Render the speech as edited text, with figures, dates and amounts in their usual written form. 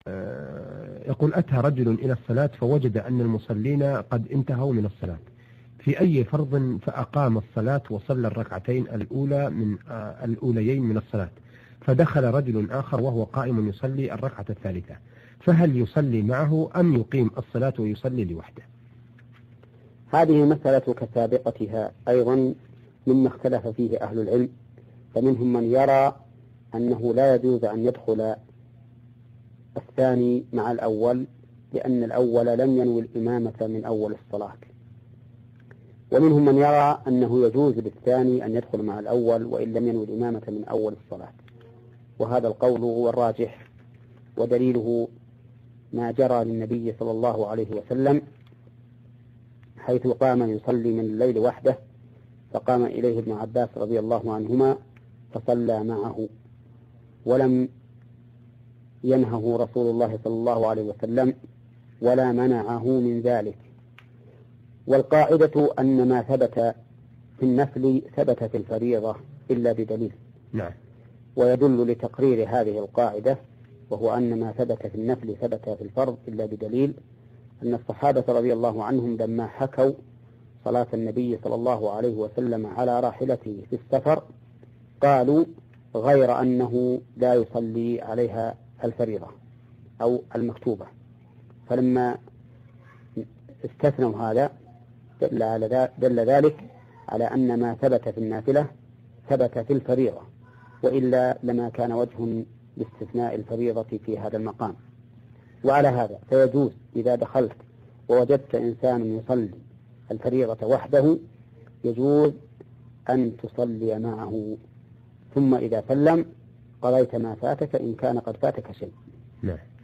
يقول أتى رجل إلى الصلاة فوجد أن المصلين قد انتهوا من الصلاة في أي فرض، فأقام الصلاة وصلى الركعتين الأوليين من الصلاة، فدخل رجل آخر وهو قائم يصلي الركعة الثالثة، فهل يصلي معه أم يقيم الصلاة ويصلي لوحده؟ هذه مسألة كسابقتها أيضا مما اختلف فيه أهل العلم، فمنهم من يرى أنه لا يجوز أن يدخل الثاني مع الأول لأن الأول لم ينوي الإمامة من أول الصلاة، ومنهم من يرى أنه يجوز للثاني أن يدخل مع الأول وإن لم ينوي الإمامة من أول الصلاة، وهذا القول هو الراجح، ودليله ما جرى للنبي صلى الله عليه وسلم حيث قام يصلي من الليل وحده، فقام إليه ابن عباس رضي الله عنهما فصلى معه، ولم ينهه رسول الله صلى الله عليه وسلم ولا منعه من ذلك. والقاعدة أن ما ثبت في النفل ثبت في الفريضة إلا بدليل. نعم. ويدل لتقرير هذه القاعدة وهو أن ما ثبت في النفل ثبت في الفرض إلا بدليل أن الصحابة رضي الله عنهم لما حكوا صلاة النبي صلى الله عليه وسلم على راحلته في السفر قالوا غير أنه لا يصلي عليها الفريضة أو المكتوبة، فلما استثنوا هذا دل ذلك على أن ما ثبت في النافلة ثبت في الفريضة، وإلا لما كان وجه لاستثناء الفريضة في هذا المقام. وعلى هذا فيجوز إذا دخلت ووجدت إنسان يصلي الفريضة وحده يجوز أن تصلي معه، ثم إذا سلم قضيت ما فاتك إن كان قد فاتك شيء. نعم.